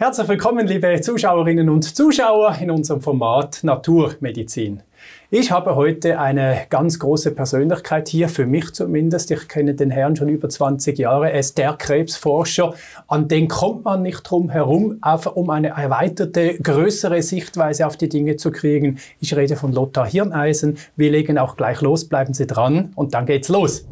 Herzlich willkommen, liebe Zuschauerinnen und Zuschauer, in unserem Format Naturmedizin. Ich habe heute eine ganz große Persönlichkeit hier, für mich zumindest. Ich kenne den Herrn schon über 20 Jahre. Er ist der Krebsforscher, an den kommt man nicht drum herum, um eine erweiterte, größere Sichtweise auf die Dinge zu kriegen. Ich rede von Lothar Hirneisen. Wir legen auch gleich los, bleiben Sie dran und dann geht's los.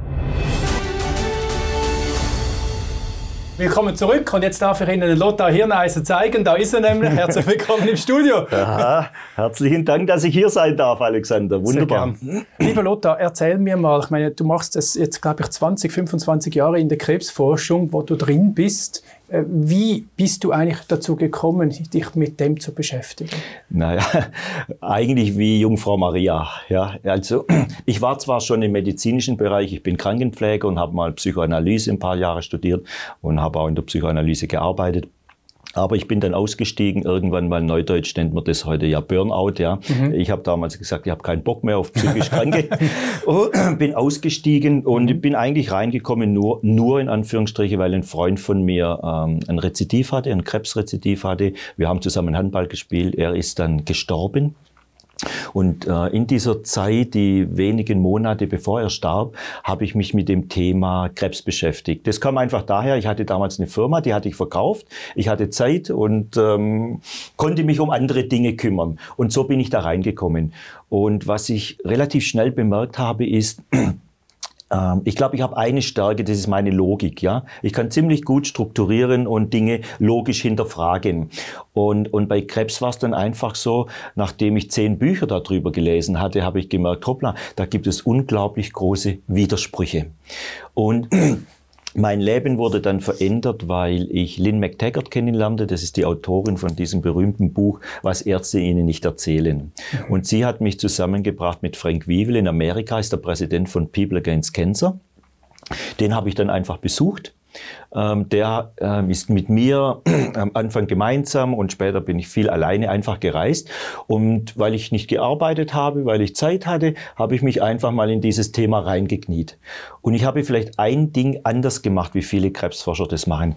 Willkommen zurück und jetzt darf ich Ihnen Lothar Hirneisen zeigen. Da ist er nämlich. Herzlich willkommen im Studio. Ja, herzlichen Dank, dass ich hier sein darf, Alexander. Wunderbar. Lieber Lothar, erzähl mir mal, ich meine, du machst das jetzt, glaube ich, 20, 25 Jahre in der Krebsforschung, wo du drin bist. Wie bist du eigentlich dazu gekommen, dich mit dem zu beschäftigen? Naja, eigentlich wie Jungfrau Maria. Ja, also ich war zwar schon im medizinischen Bereich, ich bin Krankenpfleger und habe mal Psychoanalyse ein paar Jahre studiert und habe auch in der Psychoanalyse gearbeitet. Aber ich bin dann ausgestiegen, irgendwann mal neudeutsch nennt man das heute ja Burnout. Ja. Ich habe damals gesagt, ich habe keinen Bock mehr auf psychisch Kranke. Bin ausgestiegen und bin eigentlich reingekommen, nur in Anführungsstriche, weil ein Freund von mir ein Rezidiv hatte, ein Krebsrezidiv hatte. Wir haben zusammen Handball gespielt, er ist dann gestorben. Und in dieser Zeit, die wenigen Monate bevor er starb, habe ich mich mit dem Thema Krebs beschäftigt. Das kam einfach daher, ich hatte damals eine Firma, die hatte ich verkauft. Ich hatte Zeit und konnte mich um andere Dinge kümmern. Und so bin ich da reingekommen. Und was ich relativ schnell bemerkt habe, ist, ich glaube, ich habe eine Stärke, das ist meine Logik. Ja, ich kann ziemlich gut strukturieren und Dinge logisch hinterfragen. Und bei Krebs war es dann einfach so, nachdem ich 10 Bücher darüber gelesen hatte, habe ich gemerkt, hoppla, da gibt es unglaublich große Widersprüche. Und mein Leben wurde dann verändert, weil ich Lynn McTaggart kennenlernte. Das ist die Autorin von diesem berühmten Buch, Was Ärzte Ihnen nicht erzählen. Und sie hat mich zusammengebracht mit Frank Wiewel. In Amerika ist der Präsident von People Against Cancer. Den habe ich dann einfach besucht. Der ist mit mir am Anfang gemeinsam und später bin ich viel alleine einfach gereist. Und weil ich nicht gearbeitet habe, weil ich Zeit hatte, habe ich mich einfach mal in dieses Thema reingekniet. Und ich habe vielleicht ein Ding anders gemacht, wie viele Krebsforscher das machen.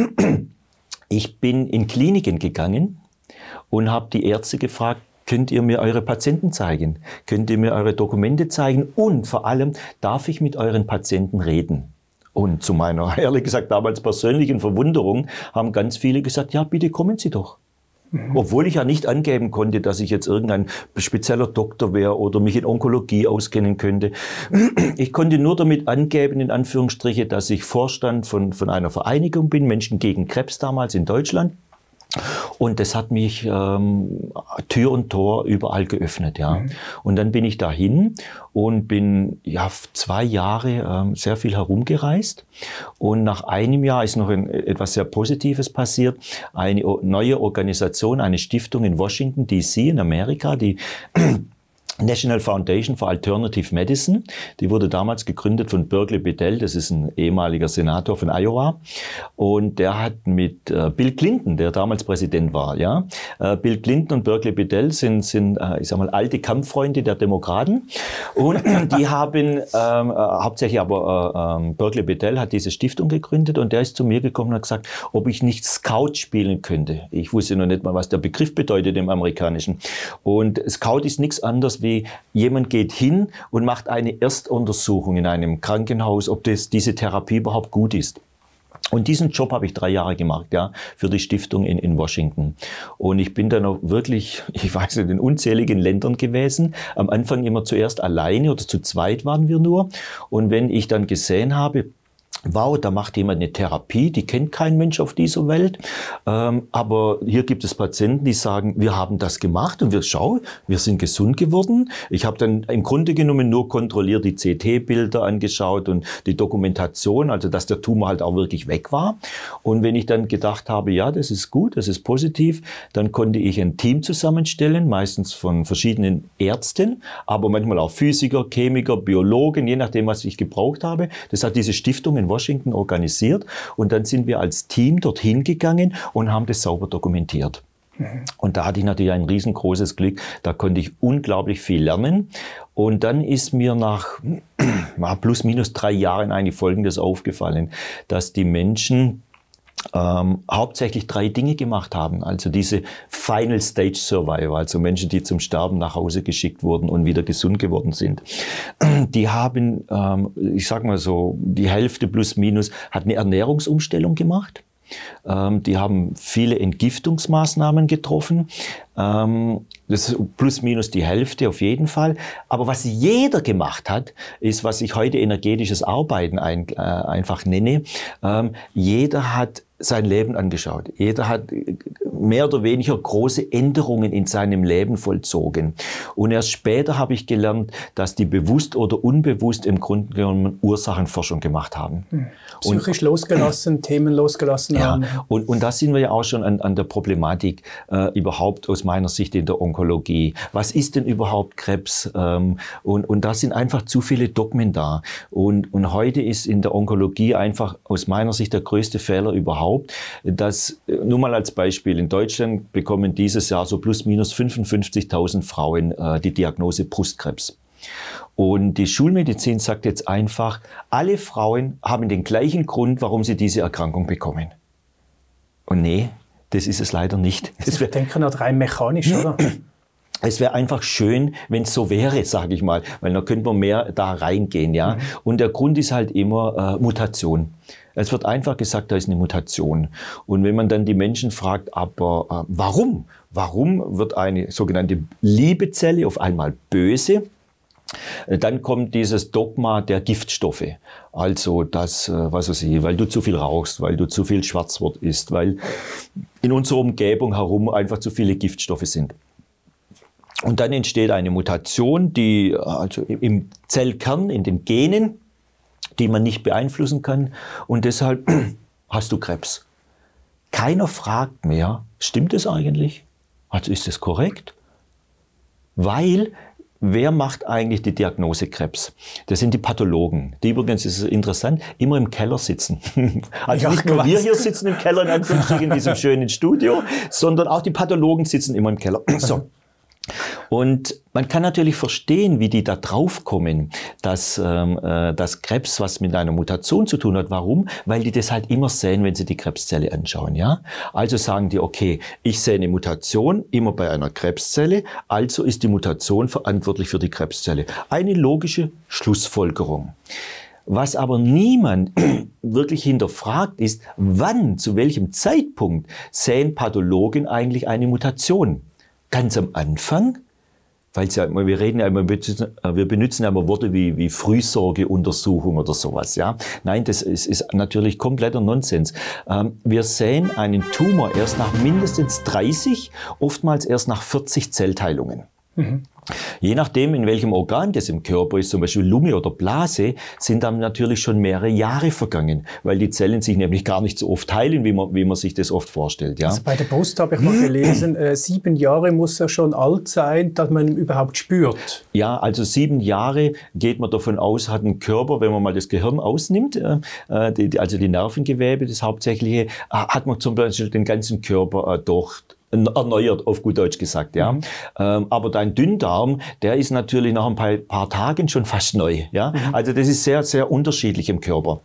Ich bin in Kliniken gegangen und habe die Ärzte gefragt, könnt ihr mir eure Patienten zeigen? Könnt ihr mir eure Dokumente zeigen? Und vor allem, darf ich mit euren Patienten reden? Und zu meiner, ehrlich gesagt, damals persönlichen Verwunderung haben ganz viele gesagt, ja, bitte kommen Sie doch. Obwohl ich ja nicht angeben konnte, dass ich jetzt irgendein spezieller Doktor wäre oder mich in Onkologie auskennen könnte. Ich konnte nur damit angeben, in Anführungsstriche, dass ich Vorstand von einer Vereinigung bin, Menschen gegen Krebs damals in Deutschland. Und das hat mich Tür und Tor überall geöffnet, ja. Und dann bin ich dahin und bin 2 Jahre sehr viel herumgereist. Und nach einem Jahr ist noch etwas sehr Positives passiert. Eine neue Organisation, eine Stiftung in Washington D.C. in Amerika, die National Foundation for Alternative Medicine, die wurde damals gegründet von Berkeley Bedell, das ist ein ehemaliger Senator von Iowa, und der hat mit Bill Clinton, der damals Präsident war, ja, Bill Clinton und Berkeley Bedell sind ich sag mal, alte Kampffreunde der Demokraten, und die haben hauptsächlich aber Berkeley Bedell hat diese Stiftung gegründet, und der ist zu mir gekommen und hat gesagt, ob ich nicht Scout spielen könnte. Ich wusste noch nicht mal, was der Begriff bedeutet im Amerikanischen. Und Scout ist nichts anderes wie jemand geht hin und macht eine Erstuntersuchung in einem Krankenhaus, ob diese Therapie überhaupt gut ist. Und diesen Job habe ich 3 Jahre gemacht, ja, für die Stiftung in Washington. Und ich bin dann auch wirklich, ich weiß nicht, in unzähligen Ländern gewesen. Am Anfang immer zuerst alleine oder zu zweit waren wir nur. Und wenn ich dann gesehen habe, wow, da macht jemand eine Therapie, die kennt kein Mensch auf dieser Welt. Aber hier gibt es Patienten, die sagen, wir haben das gemacht und wir sind gesund geworden. Ich habe dann im Grunde genommen nur kontrolliert die CT-Bilder angeschaut und die Dokumentation, also dass der Tumor halt auch wirklich weg war. Und wenn ich dann gedacht habe, ja, das ist gut, das ist positiv, dann konnte ich ein Team zusammenstellen, meistens von verschiedenen Ärzten, aber manchmal auch Physiker, Chemiker, Biologen, je nachdem, was ich gebraucht habe. Das hat diese Stiftung in Washington organisiert und dann sind wir als Team dorthin gegangen und haben das sauber dokumentiert. Und da hatte ich natürlich ein riesengroßes Glück, da konnte ich unglaublich viel lernen. Und dann ist mir nach plus minus 3 Jahren eigentlich Folgendes aufgefallen, dass die Menschen hauptsächlich 3 Dinge gemacht haben. Also diese Final Stage Survival, also Menschen, die zum Sterben nach Hause geschickt wurden und wieder gesund geworden sind. Die haben, ich sag mal so, die Hälfte plus minus hat eine Ernährungsumstellung gemacht. Die haben viele Entgiftungsmaßnahmen getroffen. Das ist plus minus die Hälfte auf jeden Fall. Aber was jeder gemacht hat, ist, was ich heute energetisches Arbeiten einfach nenne. Jeder hat sein Leben angeschaut. Jeder hat mehr oder weniger große Änderungen in seinem Leben vollzogen. Und erst später habe ich gelernt, dass die bewusst oder unbewusst im Grunde genommen Ursachenforschung gemacht haben. Psychisch losgelassen, Themen losgelassen haben. Und da sind wir ja auch schon an der Problematik überhaupt aus meiner Sicht in der Onkologie. Was ist denn überhaupt Krebs? Und da sind einfach zu viele Dogmen da. Und heute ist in der Onkologie einfach aus meiner Sicht der größte Fehler überhaupt, dass, nur mal als Beispiel, in Deutschland bekommen dieses Jahr so plus minus 55.000 Frauen die Diagnose Brustkrebs. Und die Schulmedizin sagt jetzt einfach, alle Frauen haben den gleichen Grund, warum sie diese Erkrankung bekommen. Und nee, das ist es leider nicht. Ich denke noch rein mechanisch, oder? Es wäre einfach schön, wenn es so wäre, sage ich mal, weil dann könnte man mehr da reingehen, ja. Und der Grund ist halt immer Mutation. Es wird einfach gesagt, da ist eine Mutation. Und wenn man dann die Menschen fragt, aber warum? Warum wird eine sogenannte liebe Zelle auf einmal böse? Dann kommt dieses Dogma der Giftstoffe. Also das, was weiß ich, weil du zu viel rauchst, weil du zu viel Schwarzwurst isst, weil in unserer Umgebung herum einfach zu viele Giftstoffe sind. Und dann entsteht eine Mutation, die also im Zellkern, in den Genen, die man nicht beeinflussen kann. Und deshalb hast du Krebs. Keiner fragt mehr, stimmt es eigentlich? Also ist es korrekt? Weil, wer macht eigentlich die Diagnose Krebs? Das sind die Pathologen, die übrigens, das ist interessant, immer im Keller sitzen. Also nicht nur wir hier sitzen im Keller, in Anführungsstrichen, in diesem schönen Studio, sondern auch die Pathologen sitzen immer im Keller. So. Und man kann natürlich verstehen, wie die da drauf kommen, dass Krebs was mit einer Mutation zu tun hat. Warum? Weil die das halt immer sehen, wenn sie die Krebszelle anschauen. Ja? Also sagen die, okay, ich sehe eine Mutation immer bei einer Krebszelle, also ist die Mutation verantwortlich für die Krebszelle. Eine logische Schlussfolgerung. Was aber niemand wirklich hinterfragt ist, wann, zu welchem Zeitpunkt sehen Pathologen eigentlich eine Mutation? Ganz am Anfang, weil ja, wir reden ja immer, wir benutzen ja immer Worte wie Frühsorgeuntersuchung oder sowas, ja. Nein, das ist natürlich kompletter Nonsens. Wir sehen einen Tumor erst nach mindestens 30, oftmals erst nach 40 Zellteilungen. Mhm. Je nachdem, in welchem Organ das im Körper ist, zum Beispiel Lunge oder Blase, sind dann natürlich schon mehrere Jahre vergangen, weil die Zellen sich nämlich gar nicht so oft teilen, wie man sich das oft vorstellt. Ja? Also bei der Brust habe ich mal gelesen, 7 Jahre muss er schon alt sein, dass man ihn überhaupt spürt. Ja, also 7 Jahre geht man davon aus, hat ein Körper, wenn man mal das Gehirn ausnimmt, also die Nervengewebe, das Hauptsächliche, hat man zum Beispiel den ganzen Körper erneuert, auf gut Deutsch gesagt, ja. Aber dein Dünndarm, der ist natürlich nach ein paar Tagen schon fast neu, ja. Also das ist sehr, sehr unterschiedlich im Körper.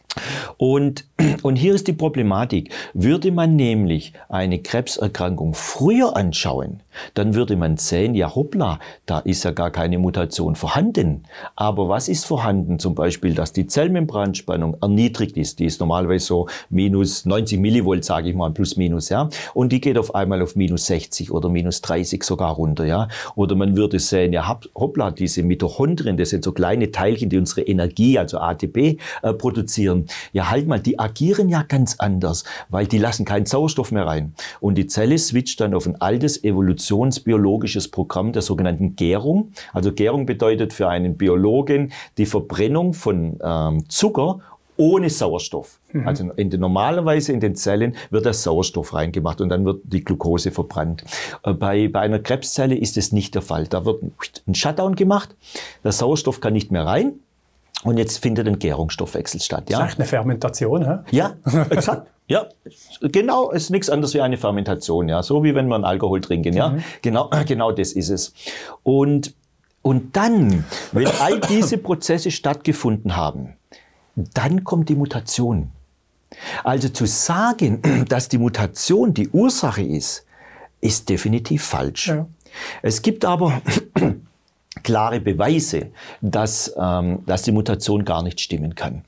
Und hier ist die Problematik. Würde man nämlich eine Krebserkrankung früher anschauen, dann würde man sehen, ja hoppla, da ist ja gar keine Mutation vorhanden. Aber was ist vorhanden? Zum Beispiel, dass die Zellmembranspannung erniedrigt ist. Die ist normalerweise so minus 90 Millivolt, sage ich mal, plus minus, ja. Und die geht auf einmal auf minus 60 oder minus 30 sogar runter, ja. Oder man würde sehen, ja hoppla, diese Mitochondrien, das sind so kleine Teilchen, die unsere Energie, also ATP, produzieren. Ja, halt mal, die agieren ja ganz anders, weil die lassen keinen Sauerstoff mehr rein. Und die Zelle switcht dann auf ein altes evolutionsbiologisches Programm der sogenannten Gärung. Also Gärung bedeutet für einen Biologen die Verbrennung von Zucker ohne Sauerstoff. Also normalerweise in den Zellen wird der Sauerstoff reingemacht und dann wird die Glucose verbrannt. Bei einer Krebszelle ist es nicht der Fall. Da wird ein Shutdown gemacht, der Sauerstoff kann nicht mehr rein. Und jetzt findet ein Gärungsstoffwechsel statt. Ja? Das ist echt eine Fermentation, hä? Ja, exakt. Ja, genau, es ist nichts anderes wie eine Fermentation. Ja, so wie wenn wir einen Alkohol trinken. Ja, genau das ist es. Und dann, wenn all diese Prozesse stattgefunden haben, dann kommt die Mutation. Also zu sagen, dass die Mutation die Ursache ist definitiv falsch. Ja. Es gibt aber klare Beweise, dass die Mutation gar nicht stimmen kann.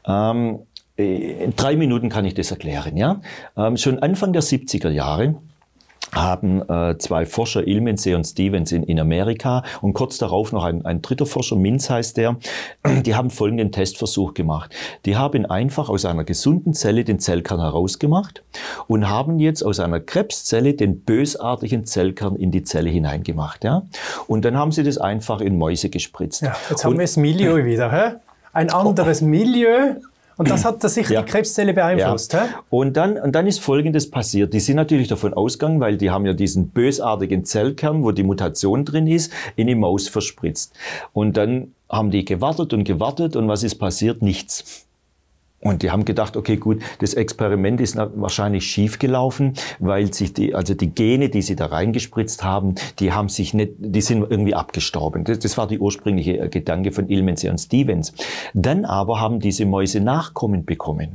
In 3 Minuten kann ich das erklären. Ja? Schon Anfang der 70er Jahre haben 2 Forscher, Ilmensee und Stevens in Amerika und kurz darauf noch ein dritter Forscher, Mintz heißt der, die haben folgenden Testversuch gemacht. Die haben einfach aus einer gesunden Zelle den Zellkern herausgemacht und haben jetzt aus einer Krebszelle den bösartigen Zellkern in die Zelle hineingemacht. Ja? Und dann haben sie das einfach in Mäuse gespritzt. Ja, jetzt haben wir das Milieu wieder. Hä? Ein anderes Milieu. Und das hat sicher die Krebszelle beeinflusst. Ja. Und dann ist Folgendes passiert. Die sind natürlich davon ausgegangen, weil die haben ja diesen bösartigen Zellkern, wo die Mutation drin ist, in die Maus verspritzt. Und dann haben die gewartet und was ist passiert? Nichts. Und die haben gedacht, okay, gut, das Experiment ist wahrscheinlich schief gelaufen, weil sich die Gene, die sie da reingespritzt haben, die sind irgendwie abgestorben. Das war die ursprüngliche Gedanke von Ilmensee und Stevens. Dann aber haben diese Mäuse Nachkommen bekommen.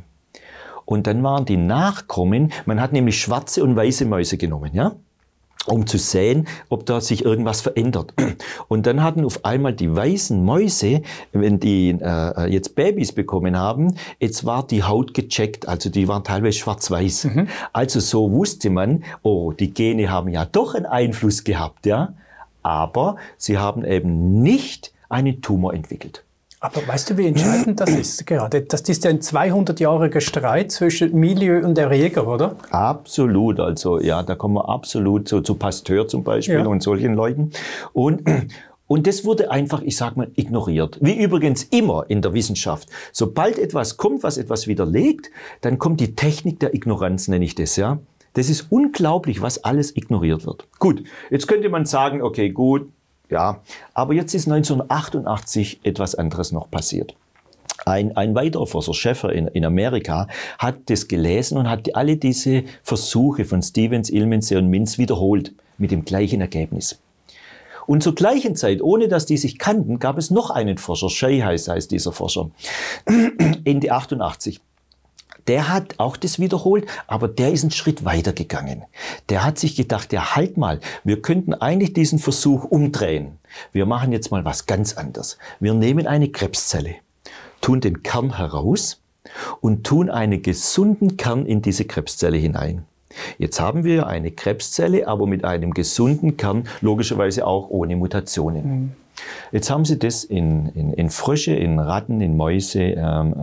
Und dann waren die Nachkommen, man hat nämlich schwarze und weiße Mäuse genommen, ja? Um zu sehen, ob da sich irgendwas verändert. Und dann hatten auf einmal die weißen Mäuse, wenn die jetzt Babys bekommen haben, jetzt war die Haut gecheckt, also die waren teilweise schwarz-weiß. Mhm. Also so wusste man, oh, die Gene haben ja doch einen Einfluss gehabt, ja, aber sie haben eben nicht einen Tumor entwickelt. Aber weißt du, wie entscheidend das ist gerade? Das ist ja ein 200-jähriger Streit zwischen Milieu und Erreger, oder? Absolut. Also ja, da kommen wir absolut zu Pasteur zum Beispiel und solchen Leuten. Und das wurde einfach, ich sag mal, ignoriert. Wie übrigens immer in der Wissenschaft. Sobald etwas kommt, was etwas widerlegt, dann kommt die Technik der Ignoranz, nenne ich das, ja. Das ist unglaublich, was alles ignoriert wird. Gut, jetzt könnte man sagen, okay, gut, ja, aber jetzt ist 1988 etwas anderes noch passiert. Ein weiterer Forscher, Schäfer in Amerika, hat das gelesen und hat alle diese Versuche von Stevens, Ilmensee und Mintz wiederholt mit dem gleichen Ergebnis. Und zur gleichen Zeit, ohne dass die sich kannten, gab es noch einen Forscher, Shea heißt dieser Forscher, Ende 88. Der hat auch das wiederholt, aber der ist einen Schritt weiter gegangen. Der hat sich gedacht, ja halt mal, wir könnten eigentlich diesen Versuch umdrehen. Wir machen jetzt mal was ganz anderes. Wir nehmen eine Krebszelle, tun den Kern heraus und tun einen gesunden Kern in diese Krebszelle hinein. Jetzt haben wir eine Krebszelle, aber mit einem gesunden Kern, logischerweise auch ohne Mutationen. Mhm. Jetzt haben sie das in Frösche, in Ratten, in Mäuse,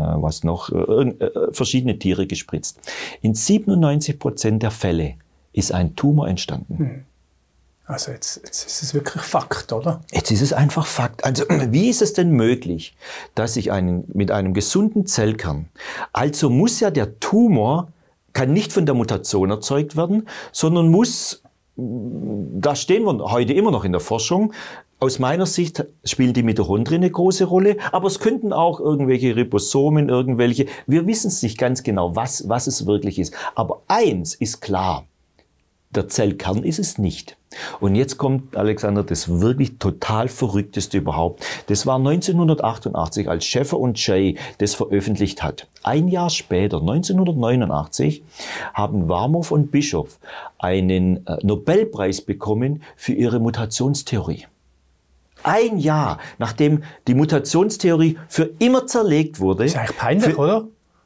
verschiedene Tiere gespritzt. In 97% der Fälle ist ein Tumor entstanden. Also jetzt ist es wirklich Fakt, oder? Jetzt ist es einfach Fakt. Also wie ist es denn möglich, dass ich mit einem gesunden Zellkern, also muss ja der Tumor, kann nicht von der Mutation erzeugt werden, sondern muss, da stehen wir heute immer noch in der Forschung, aus meiner Sicht spielen die Mitochondrien eine große Rolle, aber es könnten auch irgendwelche Ribosomen, wir wissen es nicht ganz genau, was es wirklich ist. Aber eins ist klar, der Zellkern ist es nicht. Und jetzt kommt, Alexander, das wirklich total Verrückteste überhaupt. Das war 1988, als Schäfer und Shea das veröffentlicht hat. Ein Jahr später, 1989, haben Warmow und Bischoff einen Nobelpreis bekommen für ihre Mutationstheorie. Ein Jahr, nachdem die Mutationstheorie für immer zerlegt wurde. Das ist eigentlich peinlich, oder?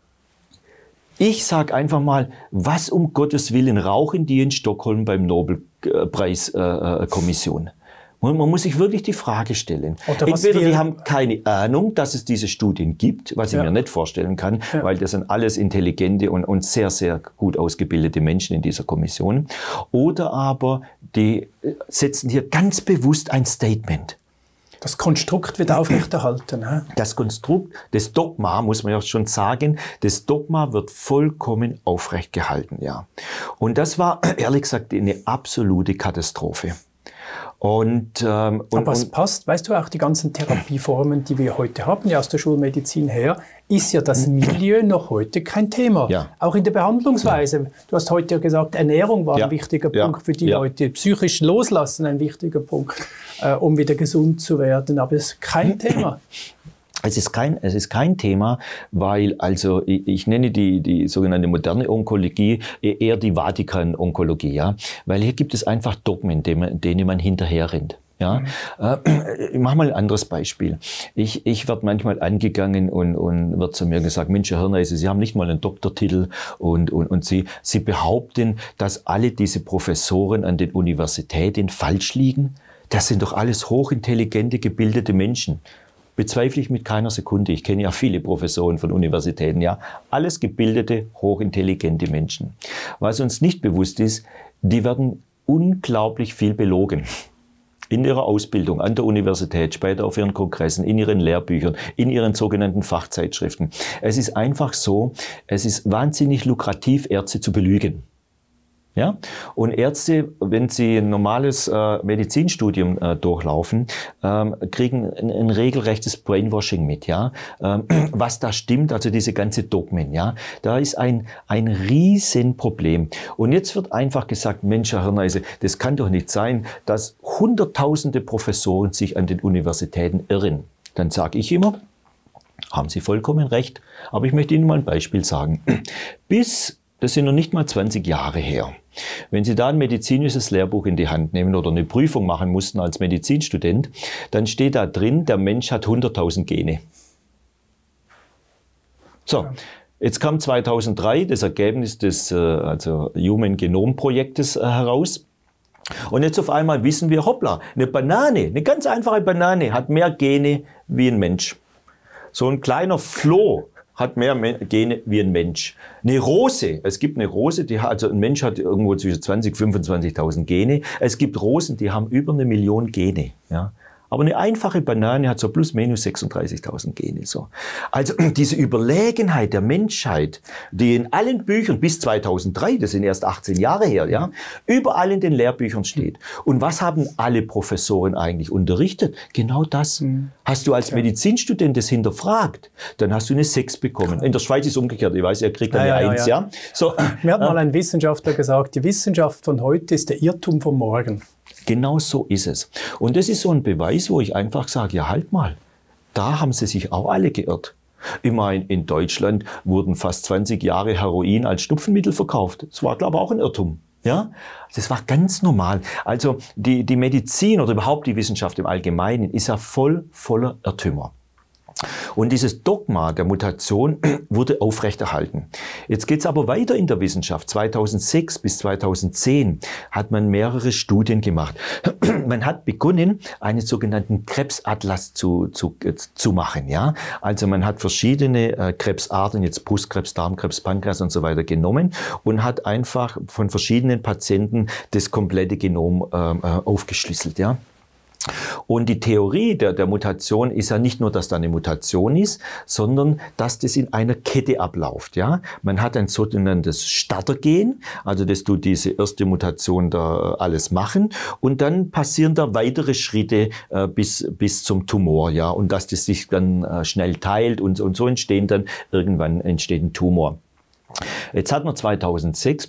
Ich sag einfach mal, was um Gottes Willen rauchen die in Stockholm beim Nobelpreiskommission? Man muss sich wirklich die Frage stellen. Entweder die haben keine Ahnung, dass es diese Studien gibt, was ich mir nicht vorstellen kann, weil das sind alles intelligente und sehr, sehr gut ausgebildete Menschen in dieser Kommission. Oder aber die setzen hier ganz bewusst ein Statement. Das Konstrukt wird aufrechterhalten. Das Konstrukt, das Dogma, muss man ja schon sagen, das Dogma wird vollkommen aufrecht gehalten, ja. Und das war, ehrlich gesagt, eine absolute Katastrophe. Aber es passt, weißt du, auch die ganzen Therapieformen, die wir heute haben, ja aus der Schulmedizin her, ist ja das Milieu noch heute kein Thema. Ja. Auch in der Behandlungsweise. Ja. Du hast heute ja gesagt, Ernährung war ein wichtiger Punkt für die Leute. Psychisch loslassen ein wichtiger Punkt, um wieder gesund zu werden. Aber es ist kein Thema. Es ist kein Thema, weil also ich nenne die sogenannte moderne Onkologie eher die Vatikan-Onkologie, ja, weil hier gibt es einfach Dogmen, denen man hinterherrennt. Ja, ich mache mal ein anderes Beispiel. Ich werde manchmal angegangen und wird zu mir gesagt, Mensch, Herr Hirneise, Sie haben nicht mal einen Doktortitel und Sie behaupten, dass alle diese Professoren an den Universitäten falsch liegen. Das sind doch alles hochintelligente, gebildete Menschen. Bezweifle ich mit keiner Sekunde. Ich kenne ja viele Professoren von Universitäten, ja. Alles gebildete, hochintelligente Menschen. Was uns nicht bewusst ist, die werden unglaublich viel belogen. In ihrer Ausbildung, an der Universität, später auf ihren Kongressen, in ihren Lehrbüchern, in ihren sogenannten Fachzeitschriften. Es ist einfach so, es ist wahnsinnig lukrativ, Ärzte zu belügen. Ja? Und Ärzte, wenn sie ein normales Medizinstudium durchlaufen, kriegen ein regelrechtes Brainwashing mit, ja. Was da stimmt, also diese ganze Dogmen, ja. Da ist ein Riesenproblem. Und jetzt wird einfach gesagt, Mensch, Herr Hirneise, das kann doch nicht sein, dass hunderttausende Professoren sich an den Universitäten irren. Dann sage ich immer, haben Sie vollkommen recht, aber ich möchte Ihnen mal ein Beispiel sagen. Das sind noch nicht mal 20 Jahre her. Wenn Sie da ein medizinisches Lehrbuch in die Hand nehmen oder eine Prüfung machen mussten als Medizinstudent, dann steht da drin, der Mensch hat 100.000 Gene. So, jetzt kam 2003 das Ergebnis des Human Genome Projektes heraus. Und jetzt auf einmal wissen wir, hoppla, eine Banane, eine ganz einfache Banane hat mehr Gene wie ein Mensch. So ein kleiner Floh hat mehr Gene wie ein Mensch. Eine Rose, es gibt eine Rose, also ein Mensch hat irgendwo zwischen 20.000 und 25.000 Gene. Es gibt Rosen, die haben über 1 Million Gene. Ja. Aber eine einfache Banane hat so plus minus 36.000 Gene. So. Also diese Überlegenheit der Menschheit, die in allen Büchern bis 2003, das sind erst 18 Jahre her, ja, überall in den Lehrbüchern steht. Und was haben alle Professoren eigentlich unterrichtet? Genau das. Hast du als Medizinstudent das hinterfragt, dann hast du eine 6 bekommen. In der Schweiz ist es umgekehrt. Ich weiß, er kriegt eine 1. Ja. So, mir hat mal ein Wissenschaftler gesagt, die Wissenschaft von heute ist der Irrtum von morgen. Genau so ist es. Und das ist so ein Beweis, wo ich einfach sage, ja halt mal, da haben sie sich auch alle geirrt. Immerhin in Deutschland wurden fast 20 Jahre Heroin als Schnupfenmittel verkauft. Das war, glaube ich, auch ein Irrtum. Ja, das war ganz normal. Also die Medizin oder überhaupt die Wissenschaft im Allgemeinen ist ja voller Irrtümer. Und dieses Dogma der Mutation wurde aufrechterhalten. Jetzt geht es aber weiter in der Wissenschaft. 2006 bis 2010 hat man mehrere Studien gemacht. Man hat begonnen, einen sogenannten Krebsatlas zu machen. Ja? Also man hat verschiedene Krebsarten, jetzt Brustkrebs, Darmkrebs, Pankreas und so weiter genommen und hat einfach von verschiedenen Patienten das komplette Genom aufgeschlüsselt. Ja? Und die Theorie der Mutation ist ja nicht nur, dass da eine Mutation ist, sondern dass das in einer Kette abläuft. Ja? Man hat ein sogenanntes Startergen, also das tut diese erste Mutation da alles machen und dann passieren da weitere Schritte bis zum Tumor. Ja? Und dass das sich dann schnell teilt und so irgendwann entsteht ein Tumor. Jetzt hat man 2006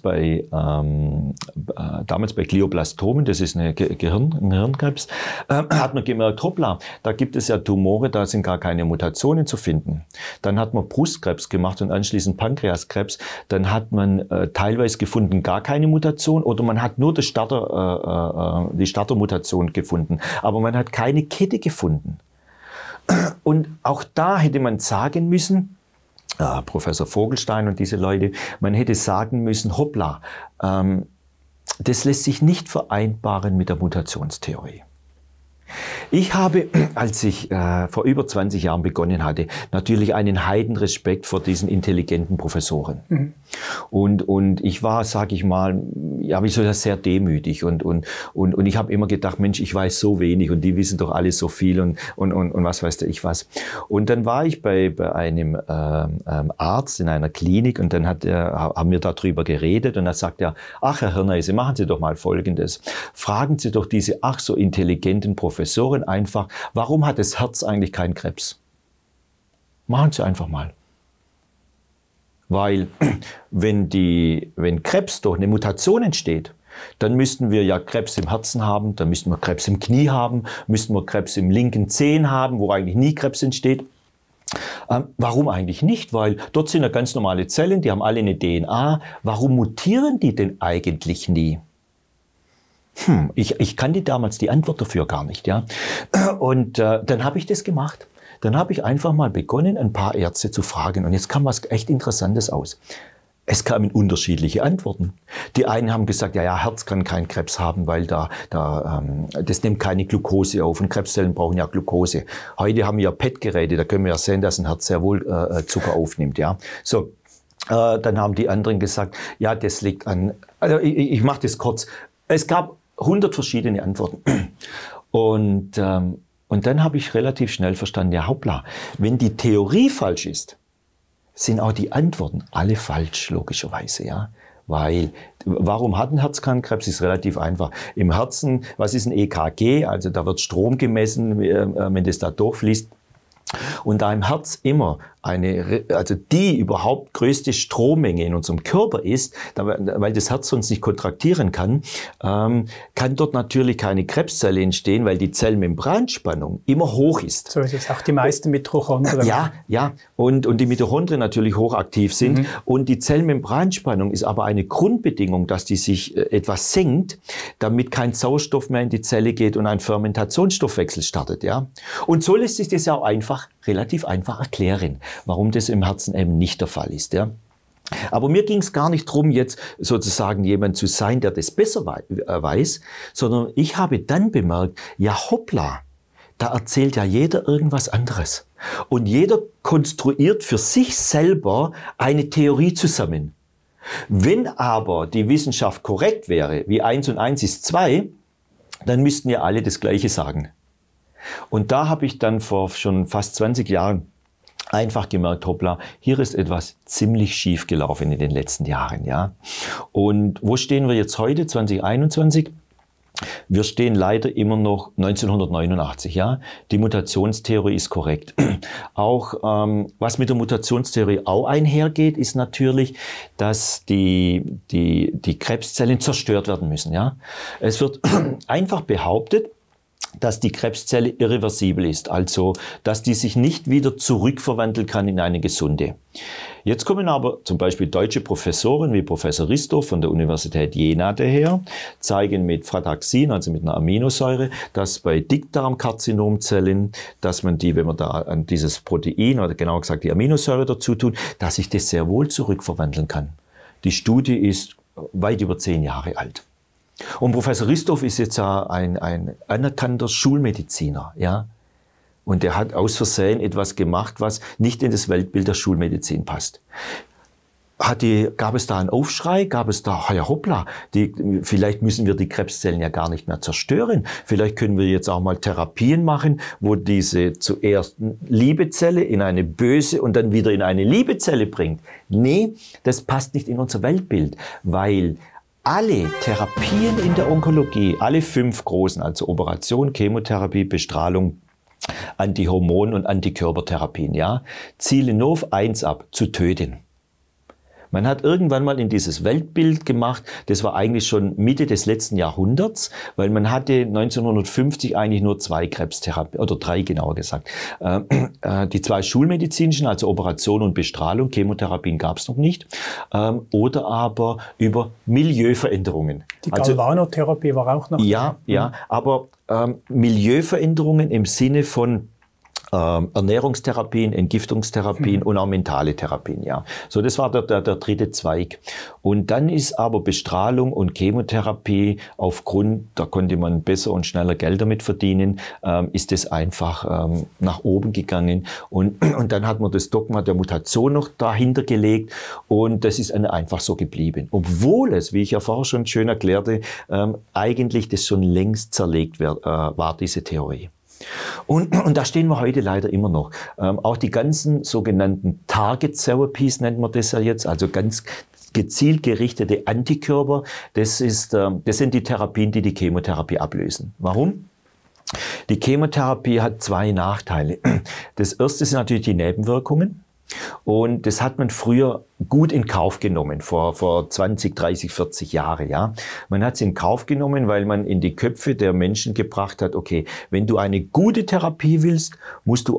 damals bei Glioblastomen, das ist ein Hirnkrebs, hat man gemerkt, hoppla, da gibt es ja Tumore, da sind gar keine Mutationen zu finden. Dann hat man Brustkrebs gemacht und anschließend Pankreaskrebs. Dann hat man teilweise gefunden gar keine Mutation oder man hat nur die Startermutation gefunden, aber man hat keine Kette gefunden. Und auch da hätte man sagen müssen, Professor Vogelstein und diese Leute, man hätte sagen müssen, hoppla, das lässt sich nicht vereinbaren mit der Mutationstheorie. Ich habe, als ich vor über 20 Jahren begonnen hatte, natürlich einen Heidenrespekt vor diesen intelligenten Professoren. Mhm. Und ich war, sage ich mal, ja, wie soll das, sehr demütig. Und ich habe immer gedacht, Mensch, ich weiß so wenig und die wissen doch alle so viel und was weiß ich was. Und dann war ich bei einem Arzt in einer Klinik und dann haben wir darüber geredet und dann sagt er, ach Herr Hirneise, machen Sie doch mal Folgendes. Fragen Sie doch diese ach so intelligenten Professoren einfach, warum hat das Herz eigentlich keinen Krebs? Machen Sie einfach mal. Weil wenn Krebs durch eine Mutation entsteht, dann müssten wir ja Krebs im Herzen haben, dann müssten wir Krebs im Knie haben, müssten wir Krebs im linken Zehen haben, wo eigentlich nie Krebs entsteht. Warum eigentlich nicht? Weil dort sind ja ganz normale Zellen, die haben alle eine DNA. Warum mutieren die denn eigentlich nie? Ich kannte damals die Antwort dafür gar nicht. Ja? Und dann habe ich das gemacht. Dann habe ich einfach mal begonnen, ein paar Ärzte zu fragen. Und jetzt kam was echt Interessantes aus. Es kamen unterschiedliche Antworten. Die einen haben gesagt, ja, Herz kann keinen Krebs haben, weil das nimmt keine Glucose auf und Krebszellen brauchen ja Glucose. Heute haben wir ja PET-Geräte, da können wir ja sehen, dass ein Herz sehr wohl Zucker aufnimmt. Ja, so. Dann haben die anderen gesagt, ja, das liegt an, also ich mache das kurz. Es gab 100 verschiedene Antworten. Und dann habe ich relativ schnell verstanden, ja, hoppla, wenn die Theorie falsch ist, sind auch die Antworten alle falsch, logischerweise, ja. Weil, warum hat ein Herz keinen Krebs? Ist relativ einfach. Im Herzen, was ist ein EKG? Also da wird Strom gemessen, wenn das da durchfließt. Und da im Herz immer die überhaupt größte Strommenge in unserem Körper ist, weil das Herz sonst nicht kontraktieren kann, kann dort natürlich keine Krebszelle entstehen, weil die Zellmembranspannung immer hoch ist. So ist es. Auch die meisten Mitochondrien. Ja. Und die Mitochondrien natürlich hochaktiv sind. Und die Zellmembranspannung ist aber eine Grundbedingung, dass die sich etwas senkt, damit kein Sauerstoff mehr in die Zelle geht und ein Fermentationsstoffwechsel startet. Ja? Und so lässt sich das ja auch relativ einfach erklären, warum das im Herzen eben nicht der Fall ist. Ja? Aber mir ging es gar nicht darum, jetzt sozusagen jemand zu sein, der das besser weiß, sondern ich habe dann bemerkt, ja hoppla, da erzählt ja jeder irgendwas anderes. Und jeder konstruiert für sich selber eine Theorie zusammen. Wenn aber die Wissenschaft korrekt wäre, wie 1 und 1 ist 2, dann müssten ja alle das Gleiche sagen. Und da habe ich dann vor schon fast 20 Jahren einfach gemerkt, hoppla, hier ist etwas ziemlich schief gelaufen in den letzten Jahren. Ja. Und wo stehen wir jetzt heute, 2021? Wir stehen leider immer noch 1989. Ja. Die Mutationstheorie ist korrekt. Auch was mit der Mutationstheorie auch einhergeht, ist natürlich, dass die Krebszellen zerstört werden müssen. Ja. Es wird einfach behauptet, dass die Krebszelle irreversibel ist, also dass die sich nicht wieder zurückverwandeln kann in eine gesunde. Jetzt kommen aber zum Beispiel deutsche Professoren wie Professor Ristow von der Universität Jena daher, zeigen mit Frataxin, also mit einer Aminosäure, dass bei Dickdarmkarzinomzellen, dass man die, wenn man da an dieses Protein oder genauer gesagt die Aminosäure dazu tut, dass sich das sehr wohl zurückverwandeln kann. Die Studie ist weit über 10 Jahre alt. Und Professor Ristow ist jetzt ein anerkannter Schulmediziner, ja. Und er hat aus Versehen etwas gemacht, was nicht in das Weltbild der Schulmedizin passt. Gab es da einen Aufschrei? Gab es da, ja hoppla, vielleicht müssen wir die Krebszellen ja gar nicht mehr zerstören. Vielleicht können wir jetzt auch mal Therapien machen, wo diese zuerst liebe Zelle in eine böse und dann wieder in eine liebe Zelle bringt. Nee, das passt nicht in unser Weltbild, weil alle Therapien in der Onkologie, alle 5 großen, also Operation, Chemotherapie, Bestrahlung, Antihormon- und Antikörpertherapien, ja, zielen nur auf eins ab, zu töten. Man hat irgendwann mal in dieses Weltbild gemacht, das war eigentlich schon Mitte des letzten Jahrhunderts, weil man hatte 1950 eigentlich nur 2 Krebstherapien, oder 3 genauer gesagt. Die 2 schulmedizinischen, also Operation und Bestrahlung, Chemotherapien gab es noch nicht, oder aber über Milieuveränderungen. Die Galvanotherapie war auch noch. Ja, aber Milieuveränderungen im Sinne von Ernährungstherapien, Entgiftungstherapien und auch mentale Therapien, ja. So, das war der dritte Zweig. Und dann ist aber Bestrahlung und Chemotherapie aufgrund, da konnte man besser und schneller Geld damit verdienen, ist es einfach nach oben gegangen. Und dann hat man das Dogma der Mutation noch dahinter gelegt und das ist einfach so geblieben. Obwohl es, wie ich ja vorher schon schön erklärte, eigentlich das schon längst zerlegt war, diese Theorie. Und da stehen wir heute leider immer noch. Auch die ganzen sogenannten Target Therapies nennt man das ja jetzt, also ganz gezielt gerichtete Antikörper, das sind die Therapien, die Chemotherapie ablösen. Warum? Die Chemotherapie hat 2 Nachteile. Das erste sind natürlich die Nebenwirkungen. Und das hat man früher gut in Kauf genommen, vor 20, 30, 40 Jahren. Ja. Man hat es in Kauf genommen, weil man in die Köpfe der Menschen gebracht hat, okay, wenn du eine gute Therapie willst, musst du auch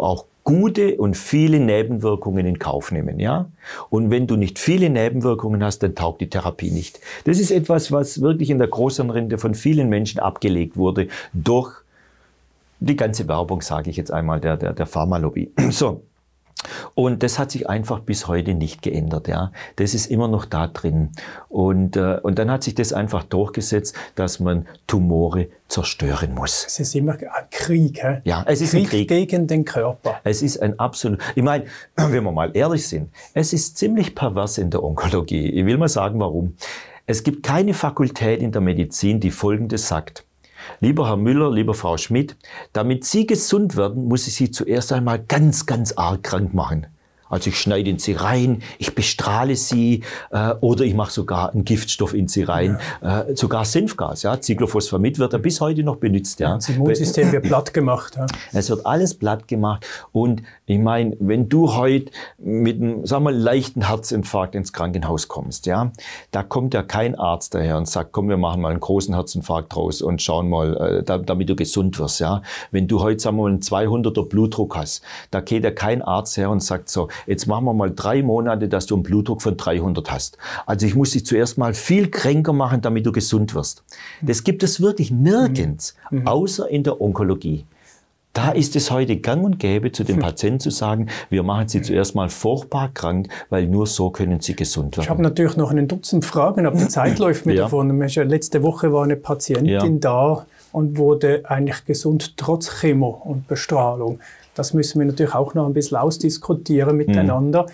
gute und viele Nebenwirkungen in Kauf nehmen, ja? Und wenn du nicht viele Nebenwirkungen hast, dann taugt die Therapie nicht. Das ist etwas, was wirklich in der Großhirnrinde von vielen Menschen abgelegt wurde durch die ganze Werbung, sage ich jetzt einmal, der Pharmalobby. So. Und das hat sich einfach bis heute nicht geändert, ja. Das ist immer noch da drin. Und dann hat sich das einfach durchgesetzt, dass man Tumore zerstören muss. Es ist immer ein Krieg, hä? Ja, es ist ein Krieg gegen den Körper. Es ist ein absolut, ich meine, wenn wir mal ehrlich sind, es ist ziemlich pervers in der Onkologie. Ich will mal sagen, warum. Es gibt keine Fakultät in der Medizin, die Folgendes sagt: Lieber Herr Müller, lieber Frau Schmidt, damit Sie gesund werden, muss ich Sie zuerst einmal ganz, ganz arg krank machen. Also ich schneide in Sie rein, ich bestrahle Sie oder ich mache sogar einen Giftstoff in Sie rein, sogar Senfgas. Ja? Cyclophosphamid wird ja bis heute noch benutzt. Ja? Das Immunsystem wird platt gemacht. Ja? Es wird alles platt gemacht. Und ich meine, wenn du heute mit einem, sagen wir mal, leichten Herzinfarkt ins Krankenhaus kommst, ja, da kommt ja kein Arzt daher und sagt, komm, wir machen mal einen großen Herzinfarkt draus und schauen mal, damit du gesund wirst. Ja? Wenn du heute, sagen wir mal, einen 200er Blutdruck hast, da geht ja kein Arzt her und sagt so, jetzt machen wir mal 3 Monate, dass du einen Blutdruck von 300 hast. Also ich muss dich zuerst mal viel kränker machen, damit du gesund wirst. Das gibt es wirklich nirgends, außer in der Onkologie. Da ist es heute gang und gäbe, zu den Patienten zu sagen, wir machen sie zuerst mal furchtbar krank, weil nur so können sie gesund werden. Ich habe natürlich noch ein Dutzend Fragen, aber die Zeit läuft mir davon. Letzte Woche war eine Patientin da und wurde eigentlich gesund trotz Chemo und Bestrahlung. Das müssen wir natürlich auch noch ein bisschen ausdiskutieren miteinander.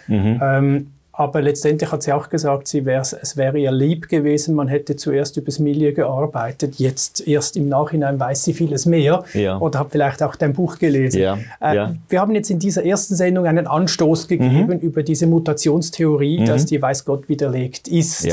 Aber letztendlich hat sie auch gesagt, es wäre ihr lieb gewesen, man hätte zuerst übers Milieu gearbeitet. Jetzt erst im Nachhinein weiß sie vieles mehr oder hat vielleicht auch dein Buch gelesen. Wir haben jetzt in dieser ersten Sendung einen Anstoß gegeben über diese Mutationstheorie, dass die weiß Gott widerlegt ist.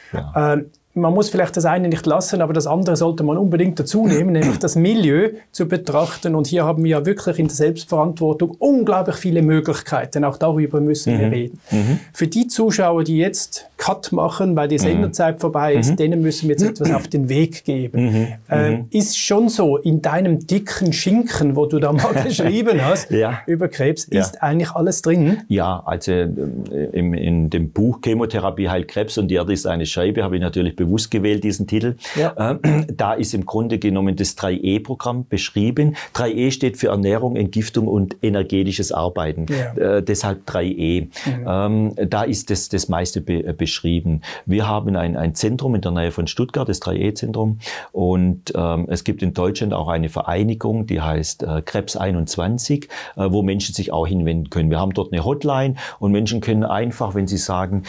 Man muss vielleicht das eine nicht lassen, aber das andere sollte man unbedingt dazu nehmen, nämlich das Milieu zu betrachten. Und hier haben wir ja wirklich in der Selbstverantwortung unglaublich viele Möglichkeiten. Auch darüber müssen wir reden. Für die Zuschauer, die jetzt Cut machen, weil die Senderzeit vorbei ist, denen müssen wir jetzt etwas auf den Weg geben. Ist schon so, in deinem dicken Schinken, wo du da mal geschrieben hast, über Krebs, ist eigentlich alles drin? Ja, also in dem Buch Chemotherapie heilt Krebs und die Erde ist eine Scheibe, habe ich natürlich bewusst gewählt, diesen Titel. Da ist im Grunde genommen das 3E-Programm beschrieben. 3E steht für Ernährung, Entgiftung und energetisches Arbeiten. Deshalb 3E. Da ist das meiste beschrieben. Wir haben ein Zentrum in der Nähe von Stuttgart, das 3E-Zentrum. Und es gibt in Deutschland auch eine Vereinigung, die heißt Krebs 21, wo Menschen sich auch hinwenden können. Wir haben dort eine Hotline und Menschen können einfach, wenn sie sagen,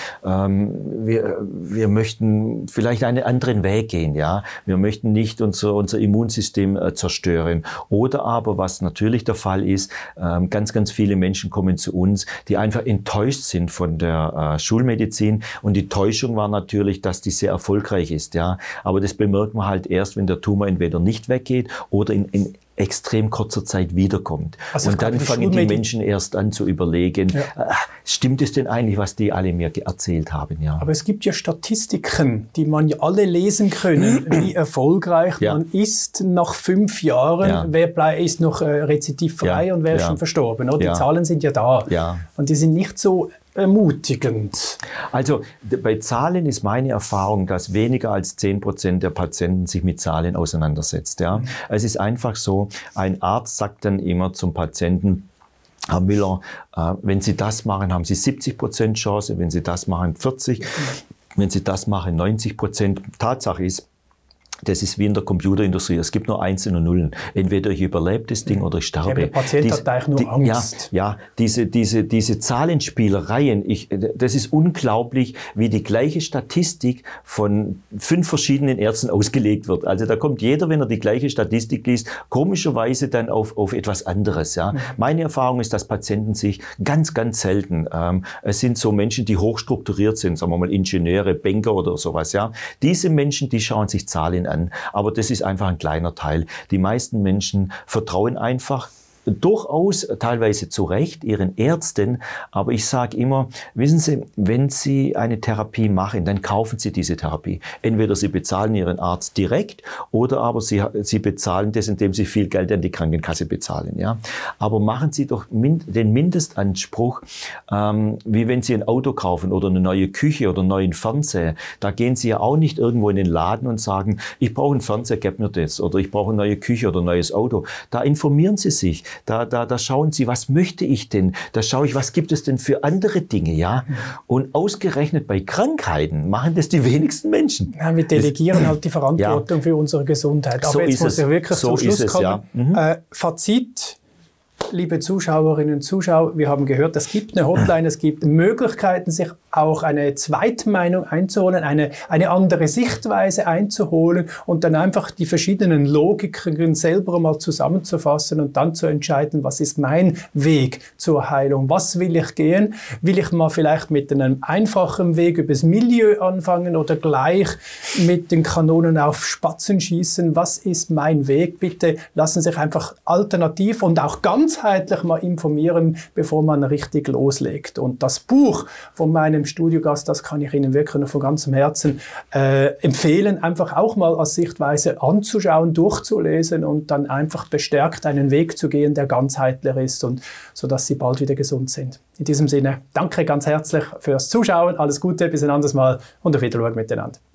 wir möchten vielleicht einen anderen Weg gehen, ja. Wir möchten nicht unser Immunsystem zerstören. Oder aber, was natürlich der Fall ist, ganz, ganz viele Menschen kommen zu uns, die einfach enttäuscht sind von der Schulmedizin. Und die Täuschung war natürlich, dass die sehr erfolgreich ist, ja. Aber das bemerkt man halt erst, wenn der Tumor entweder nicht weggeht oder in extrem kurzer Zeit wiederkommt. Also und dann fangen die Menschen erst an zu überlegen, stimmt es denn eigentlich, was die alle mir erzählt haben? Ja. Aber es gibt ja Statistiken, die man ja alle lesen können, wie erfolgreich man ist nach 5 Jahren, wer ist noch rezidivfrei und wer ist schon verstorben. Oder? Die Zahlen sind ja da und die sind nicht so ermutigend. Also bei Zahlen ist meine Erfahrung, dass weniger als 10% der Patienten sich mit Zahlen auseinandersetzt. Ja. Es ist einfach so, ein Arzt sagt dann immer zum Patienten, Herr Müller, wenn Sie das machen, haben Sie 70% Chance, wenn Sie das machen, 40%, wenn Sie das machen, 90%. Tatsache ist, das ist wie in der Computerindustrie. Es gibt nur Einsen und Nullen. Entweder ich überlebe das Ding oder ich sterbe. Ja, der Patient hat eigentlich nur Angst. Ja, diese Zahlenspielereien, das ist unglaublich, wie die gleiche Statistik von 5 verschiedenen Ärzten ausgelegt wird. Also da kommt jeder, wenn er die gleiche Statistik liest, komischerweise dann auf etwas anderes. Ja. Meine Erfahrung ist, dass Patienten sich ganz, ganz selten, es sind so Menschen, die hochstrukturiert sind, sagen wir mal Ingenieure, Banker oder sowas. Ja. Diese Menschen, die schauen sich Zahlen an. Aber das ist einfach ein kleiner Teil. Die meisten Menschen vertrauen einfach durchaus teilweise zu Recht Ihren Ärzten, aber ich sage immer, wissen Sie, wenn Sie eine Therapie machen, dann kaufen Sie diese Therapie. Entweder Sie bezahlen Ihren Arzt direkt oder aber Sie bezahlen das, indem Sie viel Geld an die Krankenkasse bezahlen. Ja? Aber machen Sie doch den Mindestanspruch, wie wenn Sie ein Auto kaufen oder eine neue Küche oder einen neuen Fernseher. Da gehen Sie ja auch nicht irgendwo in den Laden und sagen, ich brauche einen Fernseher, gib mir das. Oder ich brauche eine neue Küche oder ein neues Auto. Da informieren Sie sich. Da schauen Sie, was möchte ich denn? Da schaue ich, was gibt es denn für andere Dinge, ja? Und ausgerechnet bei Krankheiten machen das die wenigsten Menschen. Ja, wir delegieren halt die Verantwortung für unsere Gesundheit. Aber so jetzt muss ich wirklich zum Schluss kommen. Ja. Fazit. Liebe Zuschauerinnen und Zuschauer, wir haben gehört, es gibt eine Hotline, es gibt Möglichkeiten, sich auch eine Zweitmeinung einzuholen, eine andere Sichtweise einzuholen und dann einfach die verschiedenen Logiken selber mal zusammenzufassen und dann zu entscheiden, was ist mein Weg zur Heilung? Was will ich gehen? Will ich mal vielleicht mit einem einfachen Weg übers Milieu anfangen oder gleich mit den Kanonen auf Spatzen schießen? Was ist mein Weg? Bitte lassen Sie sich einfach alternativ und auch ganzheitlich mal informieren, bevor man richtig loslegt. Und das Buch von meinem Studiogast, das kann ich Ihnen wirklich nur von ganzem Herzen empfehlen, einfach auch mal als Sichtweise anzuschauen, durchzulesen und dann einfach bestärkt einen Weg zu gehen, der ganzheitlich ist und sodass Sie bald wieder gesund sind. In diesem Sinne, danke ganz herzlich fürs Zuschauen, alles Gute, bis ein anderes Mal und auf Wiedersehen miteinander.